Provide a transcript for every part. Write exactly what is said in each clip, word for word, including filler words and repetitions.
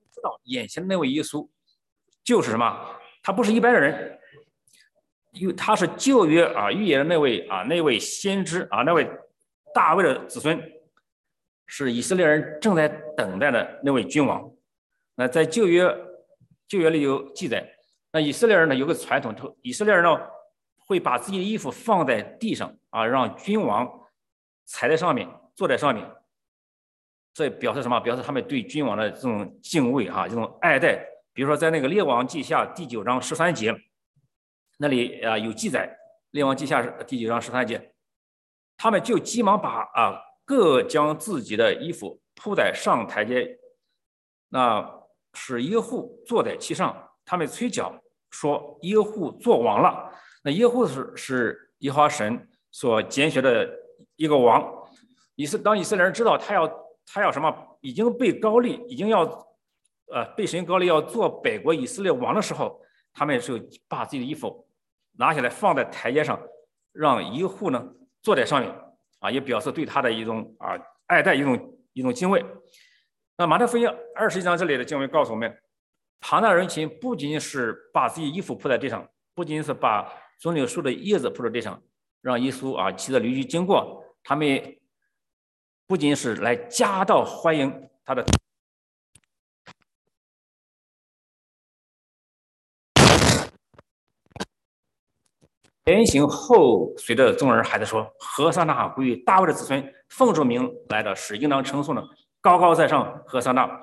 知道眼前的那位耶稣就是什么？他不是一般的人，因为他是旧约啊预言的那位啊那位先知啊那位大卫的子孙，是以色列人正在等待的那位君王。那在旧约旧约里有记载，那以色列人呢有个传统，以色列人呢会把自己的衣服放在地上啊，让君王踩在上面，坐在上面。这表示什么？表示他们对君王的这种敬畏啊，这种爱戴。比如说，在那个列王记下第九章十三节，那里啊有记载，列王记下第九章十三节，他们就急忙把啊各将自己的衣服铺在上台阶，那使耶户坐在其上，他们吹角说耶户做王了。那耶户是是耶和华神所拣选的一个王，以色当以色列人知道他要他要什么，已经被高立，已经要呃被神高立要做北国以色列王的时候，他们就把自己的衣服拿下来放在台阶上，让耶户呢坐在上面啊，也表示对他的一种啊爱戴，一种一种敬畏。那马太福音二十一章这里的经文告诉我们，庞大人群不仅仅是把自己衣服铺在地上，不仅仅是把棕榈树的叶子铺在地上，让耶稣啊骑着驴驹经过，他们不仅是来夹道欢迎他的。前行后随着众人还在说：“何撒那归于大卫的子孙，奉主名来的是应当称颂的，高高在上，何撒那。”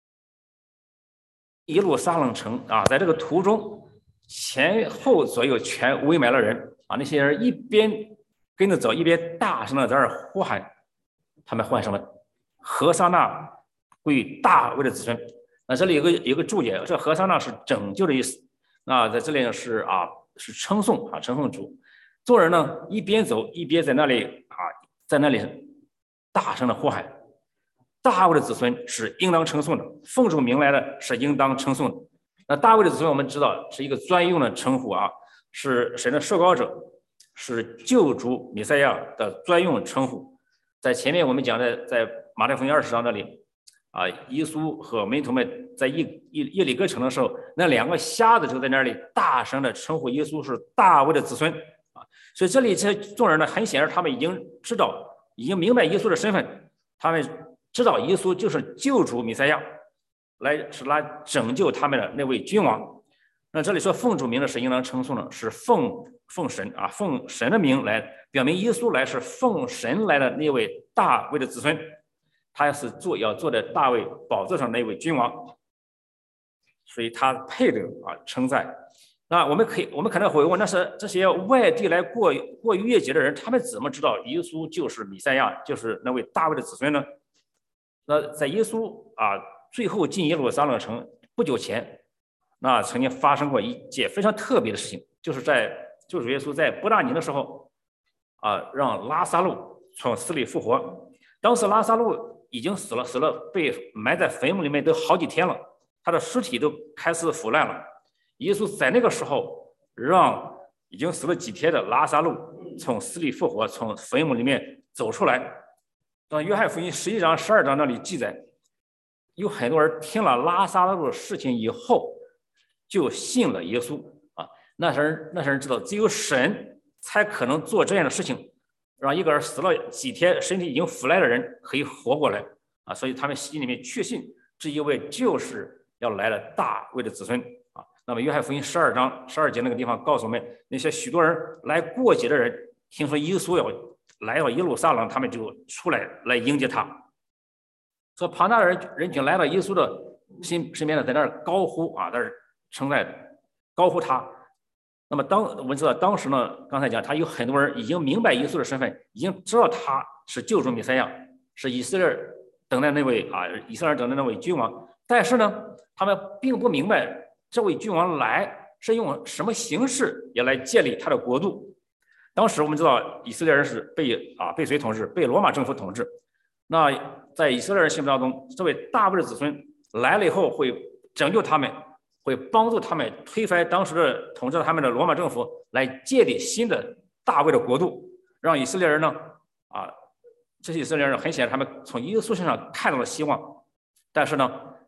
耶路撒冷城啊，在这个途中前后左右全围满了人啊，那些人一边跟着走，一边大声的在那儿呼喊，他们唤什么？何撒那归于大卫的子孙。那这里有个有个注解，这何撒那是拯救的意思。那在这里呢是啊。是称颂啊，称颂主。众人呢一边走一边在那里啊，在那里大声的呼喊：“大卫的子孙是应当称颂的，奉主名来的是应当称颂的。”那大卫的子孙我们知道是一个专用的称呼啊，是神的受膏者，是救主弥赛亚的专用称呼。在前面我们讲的，在马太福音二十章那里啊，耶稣和门徒们在耶耶利哥城的时候，那两个瞎子就在那里大声的称呼耶稣是大卫的子孙啊。所以这里这众人呢，很显然他们已经知道，已经明白耶稣的身份，他们知道耶稣就是救主弥赛亚，来是来拯救他们的那位君王。那这里说奉主名的是应当称颂的，是奉奉神啊，奉神的名来表明耶稣来是奉神来的那位大卫的子孙。他是坐要坐在大卫宝座上那位君王，所以他配得啊称赞。那我们可以，我们可能会问，那是这些外地来过过逾越节的人，他们怎么知道耶稣就是弥赛亚，就是那位大卫的子孙呢？那在耶稣啊最后进耶路撒冷城不久前，那曾经发生过一件非常特别的事情，就是在救主耶稣在伯大尼的时候啊，让拉撒路从死里复活。当时拉撒路已经死了，死了，被埋在坟墓里面都好几天了，他的尸体都开始腐烂了。耶稣在那个时候让已经死了几天的拉撒路从死里复活，从坟墓里面走出来。当约翰福音十一章、十二章那里记载，有很多人听了拉撒路的事情以后，就信了耶稣啊。那些人那些人知道，只有神才可能做这样的事情。让一个人死了几天，身体已经腐烂的人可以活过来啊，所以他们心里面确信这一位就是要来的大卫的子孙啊。那么约翰福音十二章十二节那个地方告诉我们，那些许多人来过节的人，听说耶稣要来到耶路撒冷，他们就出来来迎接他。所以庞大的人人群来到耶稣的身身边呢，在那儿高呼啊，在那儿称赞，高呼他。那么当我们知道当时呢，刚才讲他有很多人已经明白耶稣的身份，已经知道他是救主弥赛亚，是以色列等待那位啊，以色列等待那位君王。但是呢，他们并不明白这位君王来是用什么形式也来建立他的国度。当时我们知道以色列人是被啊被谁统治？被罗马政府统治。那在以色列人心目当中，这位大卫的子孙来了以后会拯救他们，会帮助他们推翻当时的统治他们的罗马政府，来建立新的大卫的国度，让以色列人呢啊，这些以色列人很显然他们从耶稣身上看到了希望。但是呢，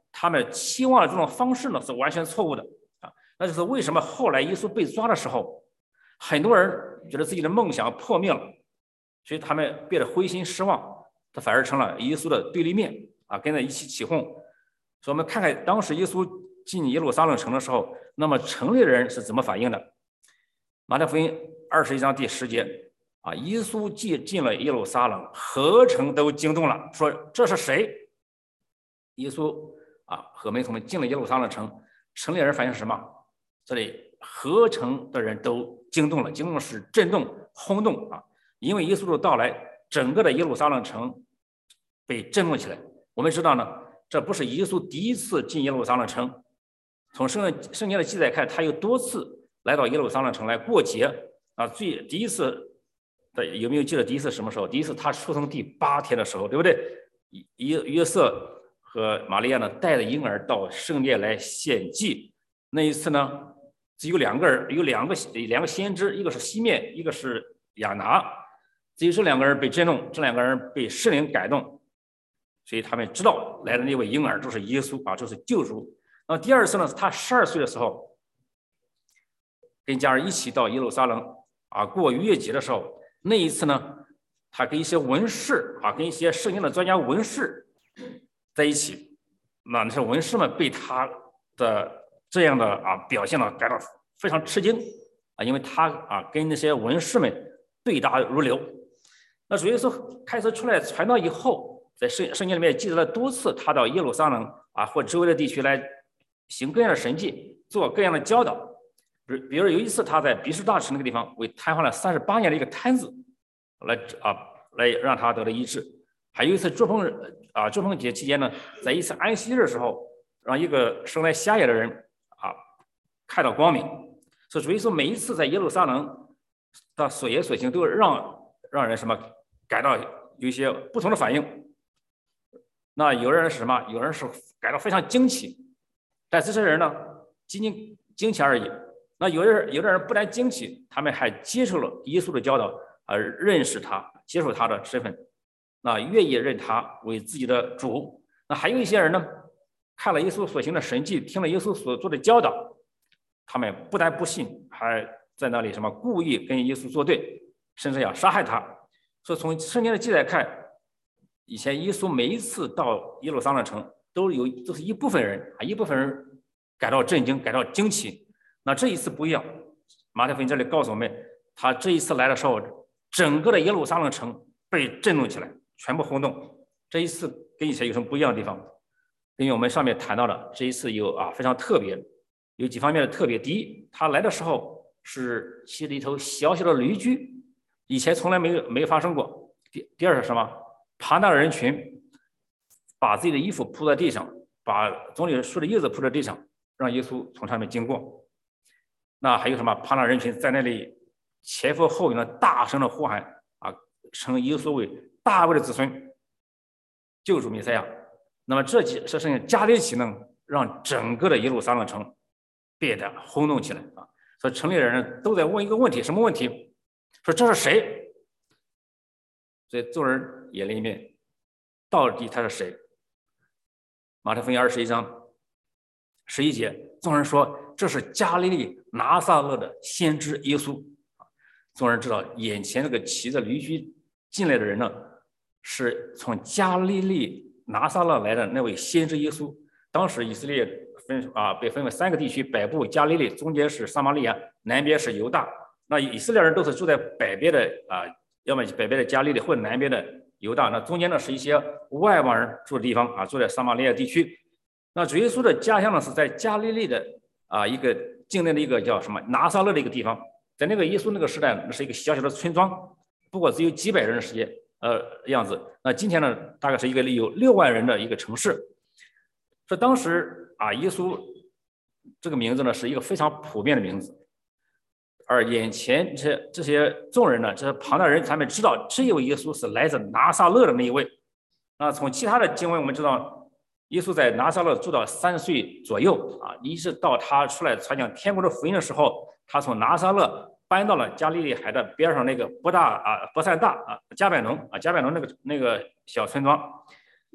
他们期望的这种方式呢是完全错误的啊。那就是为什么后来耶稣被抓的时候，很多人觉得自己的梦想破灭了，所以他们变得灰心失望，他反而成了耶稣的对立面啊，跟着一起起哄。所以我们看看当时耶稣进耶路撒冷城的时候，那么城里的人是怎么反应的？马太福音二十一章第十节啊，耶稣进进了耶路撒冷，何城都惊动了，说这是谁？耶稣啊和门徒们进了耶路撒冷城，城里人反应是什么？这里何城的人都惊动了，惊动是震动、轰动啊！因为耶稣的到来，整个的耶路撒冷城被震动起来。我们知道呢，这不是耶稣第一次进耶路撒冷城，从圣圣经的记载看，他有多次来到耶路撒冷城来过节啊。最第一次的有没有记得第一次什么时候？第一次他出生第八天的时候，对不对？约约瑟和玛利亚呢带着婴儿到圣殿来献祭。那一次呢，只有两个人，有两个两个先知，一个是西面，一个是亚拿。只有这两个人被震动，这两个人被圣灵感动，所以他们知道来的那位婴儿就是耶稣啊，就是救主。那第二次呢，他十二岁的时候，跟家人一起到耶路撒冷啊过逾越节的时候，那一次呢，他跟一些文士啊，跟一些圣经的专家文士在一起，那那些文士们被他的这样的啊表现呢感到非常吃惊啊，因为他啊跟那些文士们对答如流。那主耶稣开始出来传道以后，在圣圣经里面记载了多次他到耶路撒冷啊或周围的地区来行各样的神迹，做各样的教导。比比如有一次他在比士大池那个地方为瘫痪了三十八年的一个瘫子来啊来让他得了医治。还有一次祝棚啊祝棚节期间呢，在一次安息日的时候，让一个生来瞎眼的人啊看到光明。所以主耶稣每一次在耶路撒冷的所言所行都让让人什么感到有一些不同的反应。那有人是什么？有人是感到非常惊奇，但这些人呢仅仅惊奇而已。那有的人有的人不但惊奇，他们还接受了耶稣的教导，而认识他，接受他的身份，那愿意认他为自己的主。那还有一些人呢，看了耶稣所行的神迹，听了耶稣所做的教导，他们不但不信，还在那里什么故意跟耶稣作对，甚至要杀害他。所以从圣经的记载看，以前耶稣每一次到耶路撒冷城，都有都是一部分人啊，一部分人感到震惊，感到惊奇。那这一次不一样，马太福音这里告诉我们，他这一次来的时候，整个的耶路撒冷城被震动起来，全部轰动。这一次跟以前有什么不一样的地方？因为我们上面谈到的这一次有啊非常特别，有几方面的特别。第一，他来的时候是骑着一头小小的驴驹，以前从来没有没有发生过。第第二是什么？庞大的人群把自己的衣服铺在地上，把棕榈树的叶子铺在地上，让耶稣从上面经过。那还有什么？庞大人群在那里前赴后拥的大声的呼喊啊，称耶稣为大卫的子孙，救主弥赛亚。那么这几这剩下加在一起呢，让整个的耶路撒冷城变得轰动起来啊！所以城里的人都在问一个问题，什么问题？说这是谁？所以众人眼里面，到底他是谁？马太福音二十一章十一节，众人说这是加利利拿撒勒的先知耶稣。众人知道眼前这个骑着驴驹进来的人呢，是从加利利拿撒勒来的那位先知耶稣。当时以色列分啊被分为三个地区，北部加利利，中间是撒玛利亚，南边是犹大。那以色列人都是住在北边的啊，要么北边的加利利，或者南边的犹大。那中间呢是一些外邦人住的地方啊，住在撒玛利亚地区。那主耶稣的家乡呢是在加利利的啊一个境内的一个叫什么拿撒勒的一个地方。在那个耶稣那个时代，那是一个小小的村庄，不过只有几百人的时间呃样子。那今天呢，大概是一个有六万人的一个城市。说当时啊，耶稣这个名字呢是一个非常普遍的名字，而眼前这些这些众人呢，这些庞大人，他们知道这位耶稣是来自拿撒勒的那一位。那从其他的经文我们知道，耶稣在拿撒勒住到三岁左右啊，一直到他出来传讲天国的福音的时候，他从拿撒勒搬到了加利利海的边上那个伯大啊伯赛大啊加百农啊加百农那个那个小村庄。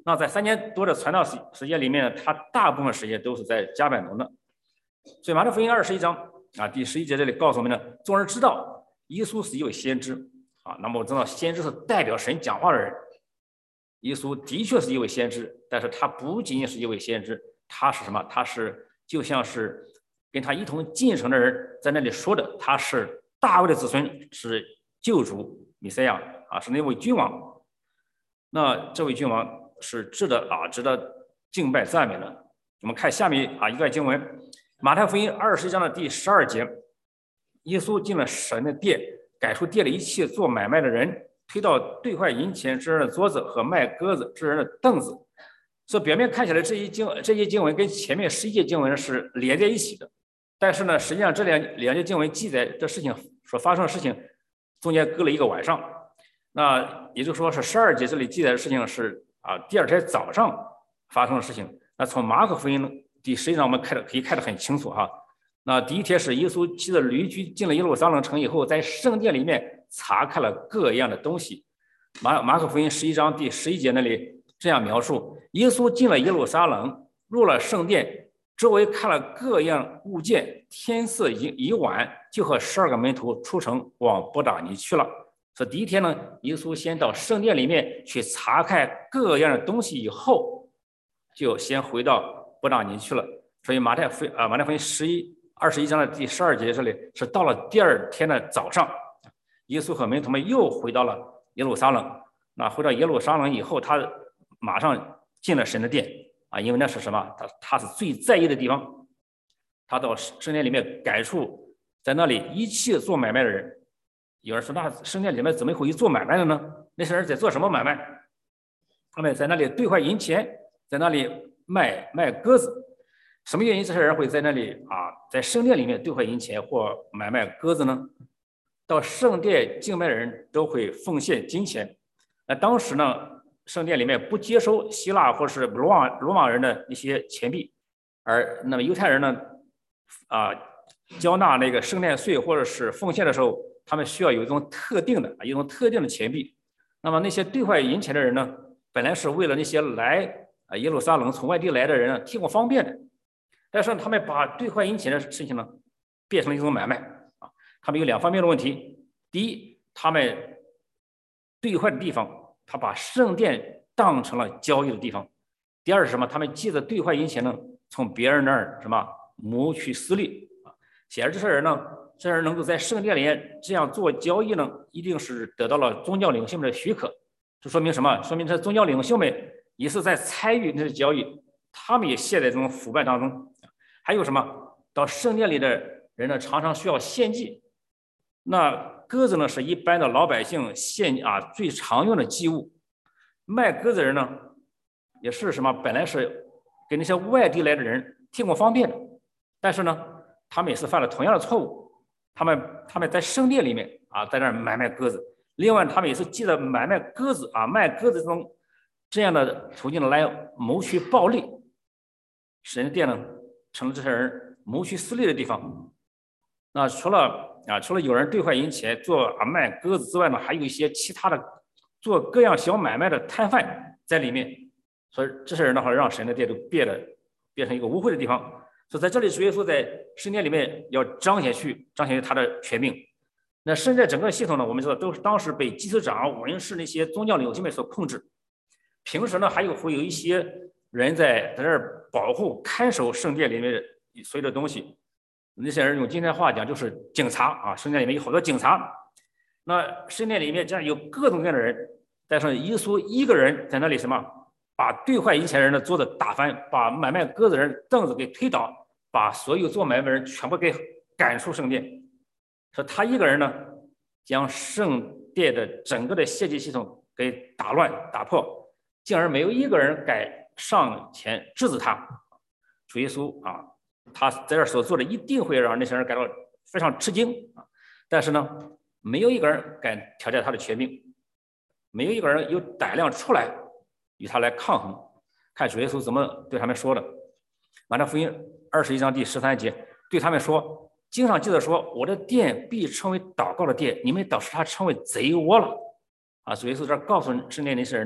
那在三年多的传道时时间里面，他大部分时间都是在加百农的。所以马太福音二十一章啊第十一节这里告诉我们呢，众人知道耶稣是一位先知啊。那么我知道先知是代表神讲话的人，耶稣的确是一位先知，但是他不仅仅是一位先知，他是什么？他是就像是跟他一同进城的人在那里说的，他是大卫的子孙，是救主弥赛亚啊，是那位君王。那这位君王是值得啊，值得敬拜赞美的。我们看下面啊一段经文，马太福音二十一章的第十二节，耶稣进了神的殿，赶出店里一切做买卖的人，推到兑换银钱之人的桌子和卖鸽子之人的凳子。所以表面看起来这一经这些经文跟前面十一节经文是连在一起的，但是呢，实际上这两两节经文记载的事情所发生的事情中间隔了一个晚上。那也就是说是十二节这里记载的事情是啊第二天早上发生的事情。那从马可福音第十一章我们看的可以看得很清楚哈。那第一天是耶稣骑着驴驹进了耶路撒冷城以后，在圣殿里面查看了各样的东西。马马可福音十一章第十一节那里这样描述：耶稣进了耶路撒冷，入了圣殿，周围看了各样物件，天色已已晚，就和十二个门徒出城往伯大尼去了。所以第一天呢，耶稣先到圣殿里面去查看各样的东西，以后就先回到伯大尼去了。所以马太福啊马太福音十一二十一章的第十二节这里是到了第二天的早上，耶稣和门徒们又回到了耶路撒冷。那回到耶路撒冷以后，他马上进了神的殿啊，因为那是什么？他他是最在意的地方。他到圣殿里面赶出在那里一切做买卖的人。有人说，那圣殿里面怎么会有做买卖的呢？那些人在做什么买卖？他们在那里兑换银钱，在那里卖卖鸽子。什么原因这些人会在那里啊，在圣殿里面兑换银钱或买卖鸽子呢？到圣殿敬拜的人都会奉献金钱。那当时呢，圣殿里面不接收希腊或是罗马罗马人的一些钱币，而那么犹太人呢，啊，交纳那个圣殿税或者是奉献的时候，他们需要有一种特定的一种特定的钱币。那么那些兑换银钱的人呢，本来是为了那些来啊耶路撒冷从外地来的人呢提供方便的，但是他们把兑换银钱的事情呢变成了一种买卖啊。他们有两方面的问题：第一，他们兑换的地方，他把圣殿当成了交易的地方；第二是什么？他们借着兑换银钱呢，从别人那儿什么谋取私利啊。显然这些人呢。这人能够在圣殿里这样做交易呢，一定是得到了宗教领袖们的许可。这说明什么？说明这宗教领袖们也是在参与那些交易，他们也陷在这种腐败当中。还有什么？到圣殿里的人呢，常常需要献祭。那鸽子呢，是一般的老百姓献啊最常用的祭物。卖鸽子的人呢，也是什么？本来是给那些外地来的人提供方便的，但是呢，他们也是犯了同样的错误。他们他们在圣殿里面啊，在那儿买卖鸽子。另外，他们也是借着买卖鸽子啊、卖鸽子这种这样的途径来谋取暴利。神的殿呢，成了这些人谋取私利的地方。那除了啊，除了有人兑换银钱做啊卖鸽子之外呢，还有一些其他的做各样小买卖的摊贩在里面。所以这些人的话，让神的殿都变得变成一个污秽的地方。所以在这里，主耶稣在圣殿里面要彰显去彰显他的权柄。那现在整个系统呢，我们知道都是当时被祭司长、文士那些宗教领袖们所控制。平时呢，还有会有一些人在在这儿保护、看守圣殿里面所有的东西。那些人用今天的话讲，就是警察啊。圣殿里面有好多警察。那圣殿里面这样有各种各样的人，但是耶稣一个人在那里什么，把兑换银钱人的桌子打翻，把买卖鸽子人凳子给推倒。把所有做买卖的人全部给赶出圣殿，说他一个人呢，将圣殿的整个的献祭系统给打乱打破，竟然没有一个人敢上前制止他。主耶稣啊，他在这所做的一定会让那些人感到非常吃惊啊，但是呢，没有一个人敢挑战他的权柄，没有一个人有胆量出来与他来抗衡。看主耶稣怎么对他们说的。马太福音二十一章第十三节对他们说：“经上记着说，我的殿必称为祷告的殿，你们倒使他称为贼窝了。”啊，主耶稣这告诉圣殿那些人呢，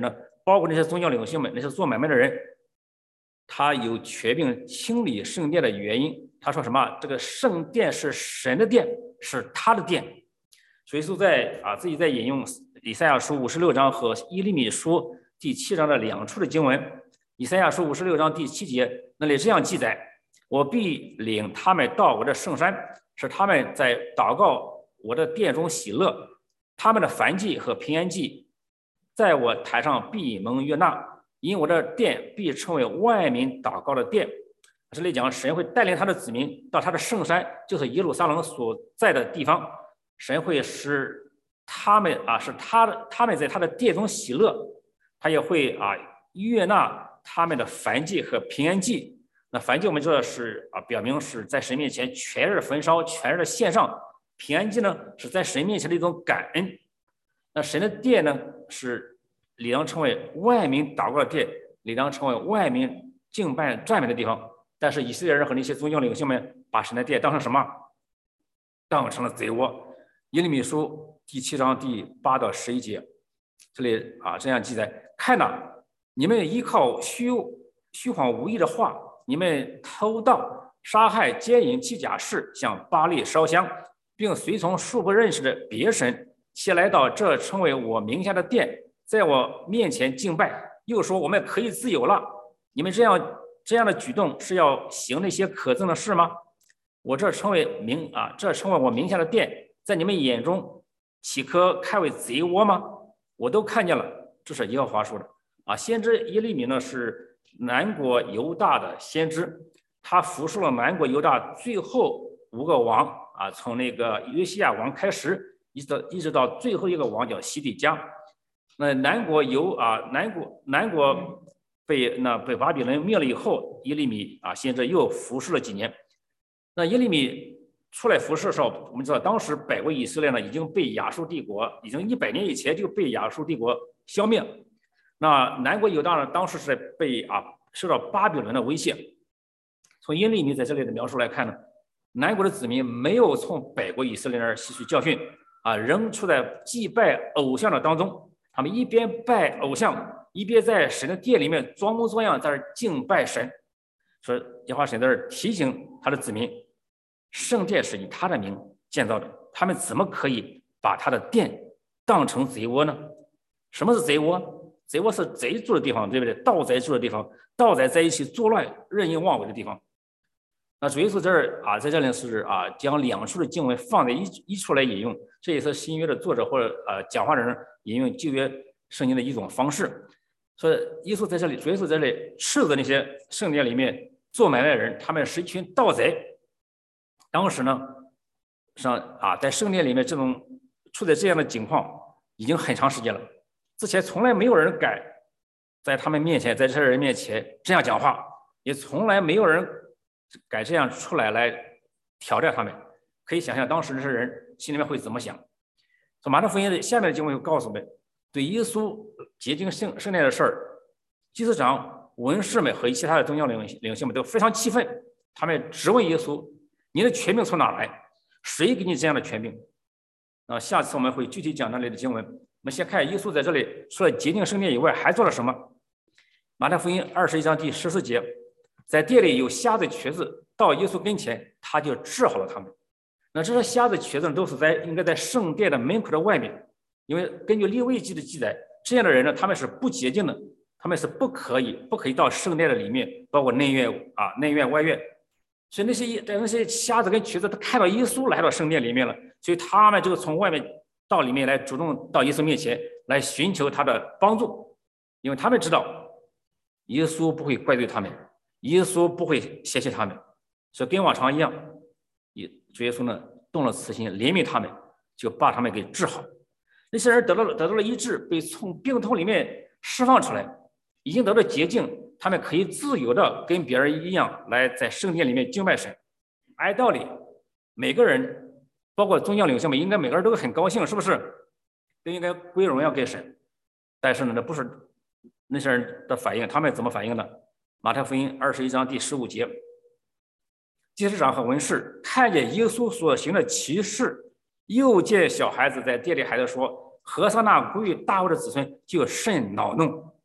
包括那些宗教领袖们，那些做买卖的人，他有权柄清理圣殿的原因。他说什么？这个圣殿是神的殿，是他的殿。所以说在啊自己在引用以赛亚书五十六章和耶利米书第七章的两处的经文。以赛亚书五十六章第七节那里这样记载：我必领他们到我的圣山，使他们在祷告我的殿中喜乐，他们的燔祭和平安祭在我台上必蒙悦纳，因我的殿必称为万民祷告的殿。这里讲神会带领他的子民到他的圣山，就是耶路撒冷所在的地方，神会使他们啊，使他的他们在他的殿中喜乐，他也会啊悦纳他们的燔祭和平安祭。那燔祭我们知道是啊，表明是在神面前全日焚烧、全日的献上。平安祭呢，是在神面前的一种感恩。那神的殿呢，是理当成为万民祷告的殿，理当成为万民敬拜赞美的地方。但是以色列人和那些宗教领袖们把神的殿当成什么？当成了贼窝。耶利米书第七章第八到十一节，这里啊这样记载：看哪，你们依靠虚虚谎无益的话，你们偷盗、杀害、奸淫、欺假事，向巴力烧香，并随从素不认识的别神，且来到这称为我名下的殿，在我面前敬拜，又说我们可以自由了。你们这样这样的举动是要行那些可憎的事吗？我这称为名啊，这称为我名下的殿，在你们眼中岂可看为贼窝吗？我都看见了，这是耶和华说的啊。先知耶利米呢是南国犹大的先知，他服侍了南国犹大最后五个王啊，从那个约西亚王开始，一直到一直到最后一个王叫西底家。那南国犹啊，南国南国被那被巴比伦灭了以后，耶利米啊先知又服侍了几年。那耶利米出来服侍的时候，我们知道当时北国以色列呢已经被亚述帝国，已经一百年以前就被亚述帝国消灭。那南国犹大呢，当时是被啊受到巴比伦的威胁。从耶利米在这里的描述来看呢，南国的子民没有从北国以色列那儿吸取教训啊，仍处在祭拜偶像的当中。他们一边拜偶像，一边在神的殿里面装模作样在这敬拜神。说耶和华神在这提醒他的子民，圣殿是以他的名建造的，他们怎么可以把他的殿当成贼窝呢？什么是贼窝？贼窝是贼住的地方，对不对？盗贼住的地方，盗贼在一起作乱、任意妄为的地方。那主耶稣这儿啊，在这里是啊，将两处的经文放在一一处来引用，这也是新约的作者或者呃讲话的人引用旧约圣经的一种方式。所以耶稣在这里，主耶稣在这里斥责那些圣殿里面做买卖的人，他们是一群盗贼。当时呢，上啊，在圣殿里面这种处在这样的境况已经很长时间了。之前从来没有人敢在他们面前，在这些人面前这样讲话，也从来没有人敢这样出来来挑战他们。可以想象当时这些人心里面会怎么想。从马太福音的下面的经文会告诉我们，对耶稣洁净圣圣殿的事儿，祭司长、文士们和其他的宗教领领袖们都非常气愤，他们质问耶稣：“你的权柄从哪来？谁给你这样的权柄？”啊，下次我们会具体讲那里的经文。我们先看耶稣在这里除了洁净圣殿以外还做了什么。马太福音二十一章第十四节，在店里有瞎子瘸子到耶稣跟前，他就治好了他们。那这些瞎子瘸子都是在应该在圣殿的门口的外面，因为根据利未记的记载，这样的人呢，他们是不洁净的，他们是不可以不可以到圣殿的里面，包括内院啊、内院、外院。所以那些那些瞎子跟瘸子，他看到耶稣来到圣殿里面了，所以他们就从外面到里面来，主动到耶稣面前来寻求他的帮助，因为他们知道耶稣不会怪罪他们，耶稣不会嫌弃他们，所以跟往常一样，主耶稣呢动了慈心，怜悯他们，就把他们给治好。那些人得到了得到了医治，被从病痛里面释放出来，已经得到洁净，他们可以自由的跟别人一样来在圣殿里面敬拜神。按道理，每个人包括宗教领袖们，应该每个人都很高兴，是不是？都应该归荣耀给神。但是呢，那不是那些人的反应，他们怎么反应呢？马太福音二十一章第十五节，祭司长和文士看见耶稣所行的奇事，又见小孩子在殿里，孩子说：“何塞那归于大卫的子孙，就甚恼怒。”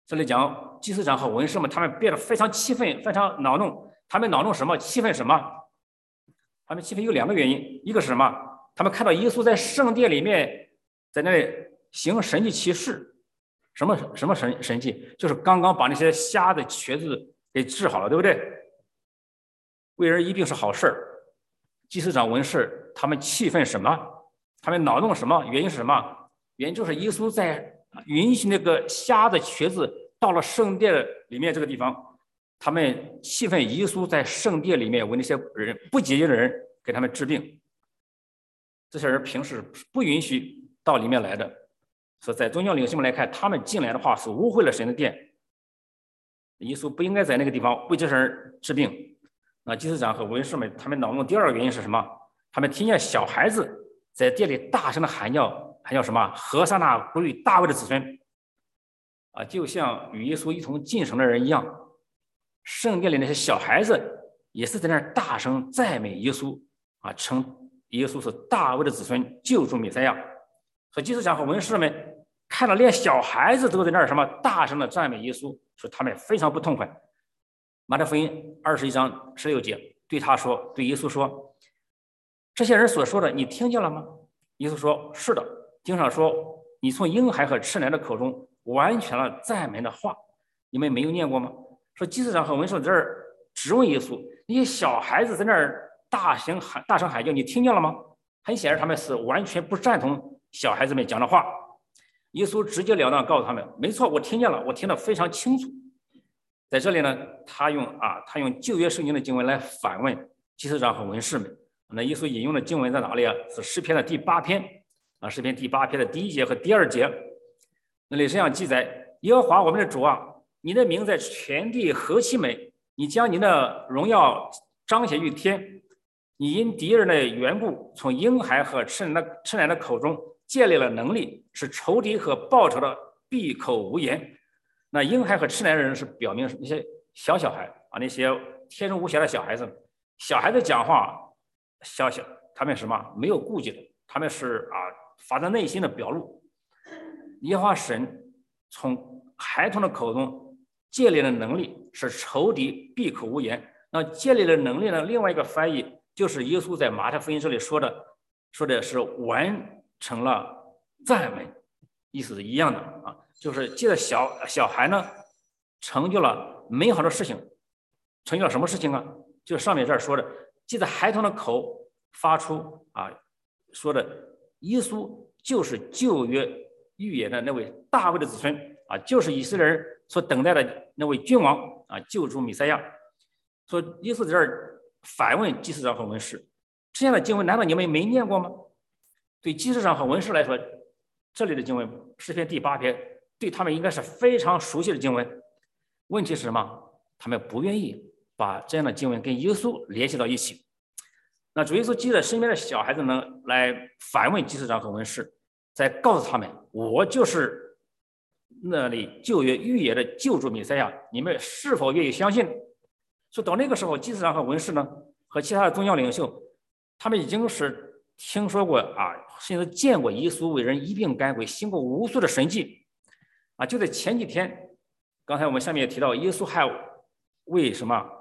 这里讲祭司长和文士们，他们变得非常气愤，非常恼怒。他们恼怒什么？气愤什么？他们气愤有两个原因，一个是什么？他们看到耶稣在圣殿里面，在那里行神迹奇事。什么什么神神迹？就是刚刚把那些瞎的瘸子给治好了，对不对？为人医病是好事儿。祭司长文士他们气愤什么？他们恼怒什么？原因是什么？原因就是耶稣在允许那个瞎的瘸子到了圣殿里面这个地方，他们气愤耶稣在圣殿里面为那些人不洁净的人给他们治病。这些人平时不允许到里面来的，所以在宗教领袖们来看，他们进来的话是污秽了神的殿。耶稣不应该在那个地方为这些人治病。那祭司长和文士们他们恼怒第二个原因是什么？他们听见小孩子在店里大声的喊叫，喊叫什么？何塞那归于大卫的子孙啊，就像与耶稣一同进城的人一样，圣殿里那些小孩子也是在那儿大声赞美耶稣啊，称耶稣是大卫的子孙，救主弥赛亚。所以祭司长和文士们看到连小孩子都在那儿什么大声的赞美耶稣，说他们非常不痛快。马太福音二十一章十六节对他说，对耶稣说，这些人所说的你听见了吗？耶稣说，是的，经上说你从婴孩和赤男的口中完全了赞美的话，你们没有念过吗？说祭司长和文士在这儿质问耶稣，那些小孩子在那儿大声喊大声喊叫，你听见了吗？很显然他们是完全不赞同小孩子们讲的话。耶稣直截了当告诉他们，没错，我听见了，我听得非常清楚。在这里呢，他用啊，他用旧约圣经的经文来反问祭司长和文士们。那耶稣引用的经文在哪里啊？是诗篇的第八篇啊，诗篇第八篇的第一节和第二节。那里这样记载：耶和华我们的主啊，你的名在全地何其美！你将你的荣耀彰显于天。你因敌人的缘故，从婴孩和赤男的赤男的口中建立了能力，使仇敌和报仇的闭口无言。那婴孩和赤男的人是表明那些小小孩啊，那些天真无邪的小孩子。小孩子讲话，小小他们什么没有顾忌的，他们是啊发自内心的表露。耶和华神从孩童的口中建立了能力，使仇敌闭口无言。那建立了能力呢？另外一个翻译就是耶稣在马太福音这里说的，说的是完成了赞美，意思是一样的啊。就是借着小小孩呢，成就了美好的事情。成就了什么事情啊？就上面这儿说的，借着孩童的口发出啊，说的耶稣就是旧约预言的那位大卫的子孙啊，就是以色列人所等待的那位君王啊，救主弥赛亚。说耶稣在这儿反问祭司长和文士，这样的经文难道你们没念过吗？对祭司长和文士来说，这里的经文诗篇第八篇对他们应该是非常熟悉的经文。问题是什么？他们不愿意把这样的经文跟耶稣联系到一起。那主耶稣记着身边的小孩子呢，来反问祭司长和文士，再告诉他们，我就是那里旧约预言的救主弥赛亚，你们是否愿意相信？所以到那个时候，祭司长和文士呢，和其他的宗教领袖，他们已经是听说过啊，甚至见过耶稣为人医病赶鬼，行过无数的神迹啊。就在前几天，刚才我们下面也提到，耶稣还为什么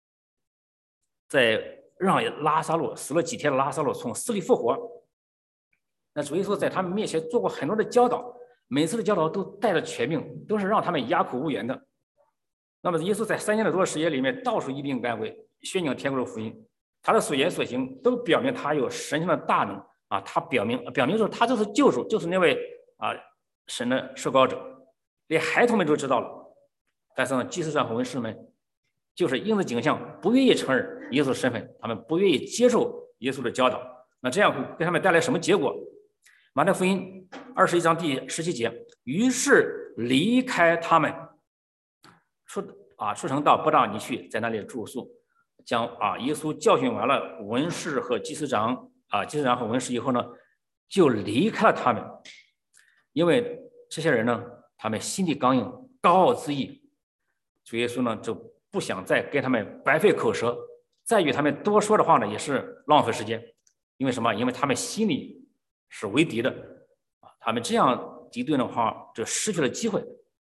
在让拉撒路死了几天的拉撒路从死里复活？那主耶稣在他们面前做过很多的教导，每次的教导都带着权柄，都是让他们哑口无言的。那么耶稣在三年的多时间里面，到处医病赶鬼，宣讲天国的福音，他的所言所行都表明他有神性的大能啊！他表明表明说他就是救主，就是那位啊神的受膏者，连孩童们都知道了。但是呢，祭司长和文士们就是因此景象，不愿意承认耶稣的身份，他们不愿意接受耶稣的教导。那这样会给他们带来什么结果？马太福音二十一章第十七节，于是离开他们，出啊出城到伯大尼去，在那里住宿。将啊耶稣教训完了文士和祭司长啊祭司长和文士以后呢，就离开了他们，因为这些人呢，他们心地刚硬，高傲自义。主耶稣呢就不想再跟他们白费口舌，再与他们多说的话呢，也是浪费时间。因为什么？因为他们心里是为敌的啊，他们这样敌对的话，就失去了机会。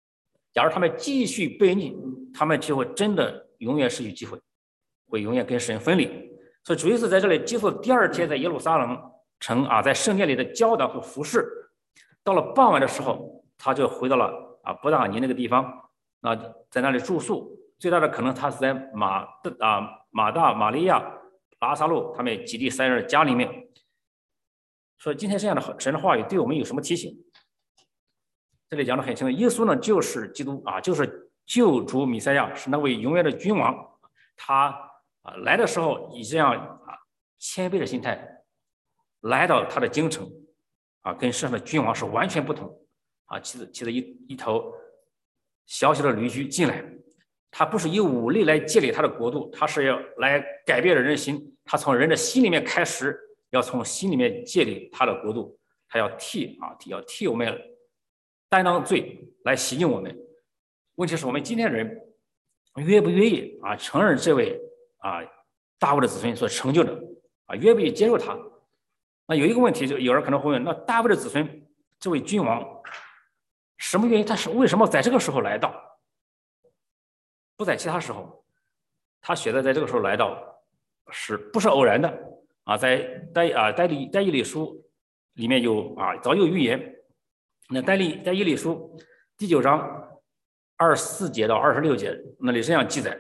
假如他们继续悖逆，他们就会真的永远失去机会，会永远跟神分离。所以主耶稣在这里基督第二天在耶路撒冷城啊，在圣殿里的教导和服侍，到了傍晚的时候，他就回到了啊伯大尼那个地方，啊，在那里住宿。最大的可能他是在马的啊马大、玛利亚、拉撒路他们几弟三人家里面。所以今天这样的神的话语对我们有什么提醒？这里讲的很清楚，耶稣呢就是基督啊，就是救主弥赛亚，是那位永远的君王。他啊来的时候以这样啊谦卑的心态来到他的京城啊，跟世上的君王是完全不同啊，骑着骑着一一头小小的驴驹进来。他不是以武力来建立他的国度，他是要来改变人心。他从人的心里面开始，要从心里面建立他的国度。他要替啊，要替我们担当罪，来洗净我们。问题是我们今天人愿不愿意啊承认这位啊大卫的子孙所成就的啊，愿不愿意接受他？那有一个问题，就有人可能会问：那大卫的子孙这位君王，什么原因？他是为什么在这个时候来到？不在其他时候，他选择在这个时候来到，是不是偶然的啊？在在啊在以在以理书里面有啊早有预言。那在以在以理书第九章二十四节到二十六节那里这样记载：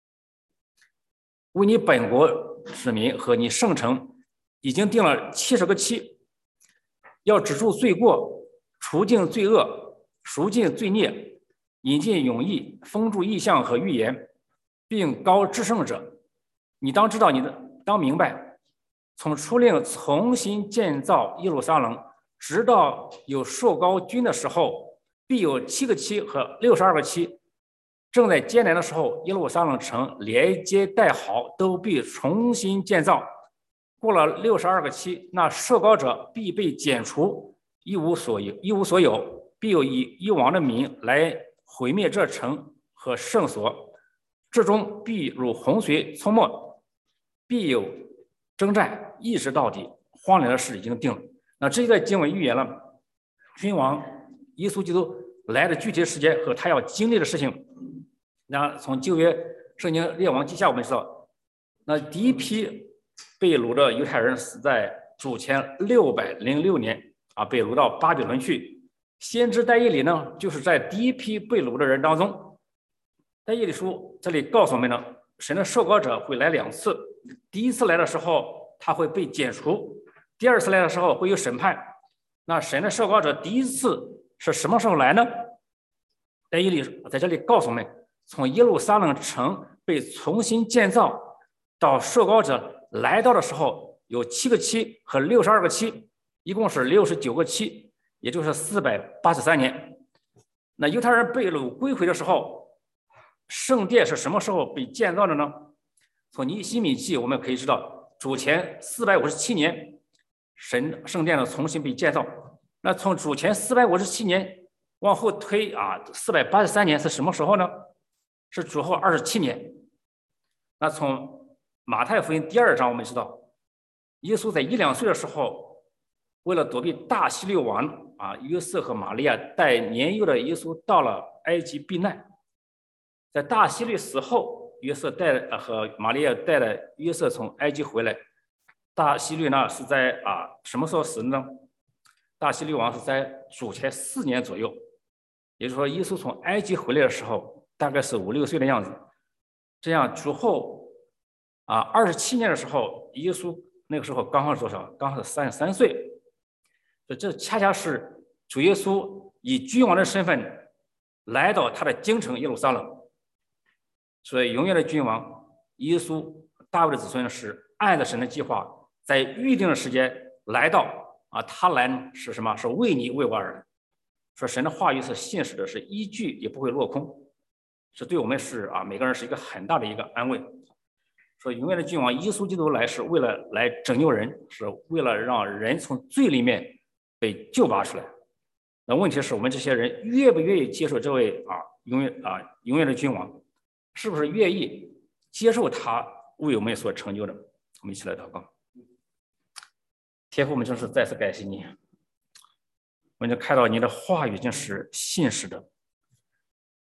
为你本国子民和你圣城已经定了七十个期，要止住罪过，除尽罪恶，赎尽罪孽。引进永义，封住异象和预言，并高至圣者。你当知道，你的当明白，从出令重新建造耶路撒冷，直到有受膏君的时候，必有七个期和六十二个期。正在艰难的时候，耶路撒冷城连接带好，都必重新建造。过了六十二个期，那受膏者必被剪除，一无所有，一无所有，必有以一王的名来毁灭这城和圣所，至终必如洪水冲没，必有征战，一直到底。荒凉的事已经定了。那这一段经文预言了君王耶稣基督来的具体的时间和他要经历的事情。那从旧约圣经列王记下我们知道，那第一批被掳的犹太人死在主前六百零六年啊，被掳到巴比伦去。先知但以理呢，就是在第一批被掳的人当中。但以理书这里告诉我们呢，神的受膏者会来两次。第一次来的时候，他会被剪除；第二次来的时候会有审判。那神的受膏者第一次是什么时候来呢？但以理在这里告诉我们，从耶路撒冷城被重新建造到受膏者来到的时候，有七个期和六十二个期，一共是六十九个期。也就是四百八十三年。那犹太人被掳归回的时候，圣殿是什么时候被建造的呢？从尼希米记我们可以知道，主前四百五十七年，神圣殿呢重新被建造。那从主前四百五十七年往后推啊，四百八十三年是什么时候呢？是主后二十七年。那从马太福音第二章我们知道，耶稣在一两岁的时候，为了躲避大希律王啊，约瑟和玛利亚带年幼的耶稣到了埃及避难。在大希律死后，约瑟带和玛利亚带了约瑟从埃及回来。大希律呢是在啊什么时候死的呢？大希律王是在主前四年左右，也就是说，耶稣从埃及回来的时候，大概是五六岁的样子。这样主后啊二十七年的时候，耶稣那个时候刚好是多少？刚好是三十三岁。所以这恰恰是主耶稣以君王的身份来到他的京城耶路撒冷。所以永远的君王耶稣大卫的子孙是按着神的计划，在预定的时间来到啊，他来是什么？是为你为我而来。说神的话语是信实的，是一句也不会落空，是对我们是啊每个人是一个很大的一个安慰。说永远的君王耶稣基督来是为了来拯救人，是为了让人从罪里面被救拔出来。那问题是我们这些人愿不愿意接受这位啊永远啊永远的君王？是不是愿意接受他为我们所成就的？我们一起来祷告。天父，我们真是再次感谢你，我们就看到你的话语真是信实的，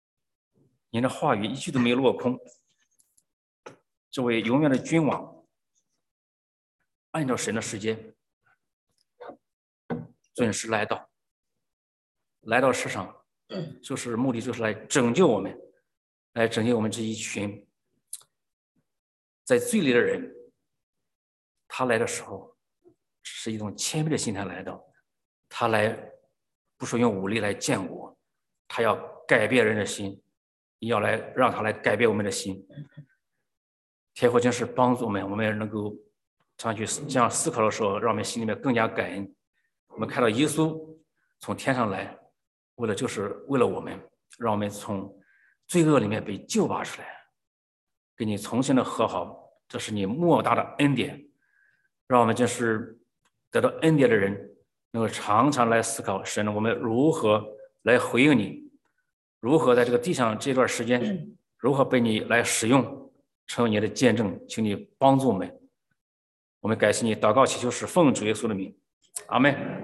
你的话语一句都没有落空。这位永远的君王，按照神的时间准时来到，来到世上，就是目的就是来拯救我们，来拯救我们这一群在罪里的人。他来的时候是一种谦卑的心态来到，他来不是用武力来建国，他要改变人的心，要来让他来改变我们的心。天父真是帮助我们，我们能够常去这样思考的时候，让我们心里面更加感恩。我们看到耶稣从天上来，为了就是为了我们，让我们从罪恶里面被救拔出来，跟你重新的和好，这是你莫大的恩典。让我们就是得到恩典的人，能够常常来思考神，我们如何来回应你，如何在这个地上这段时间，如何被你来使用，成为你的见证，请你帮助我们。我们感谢你，祷告祈求是奉主耶稣的名，阿们。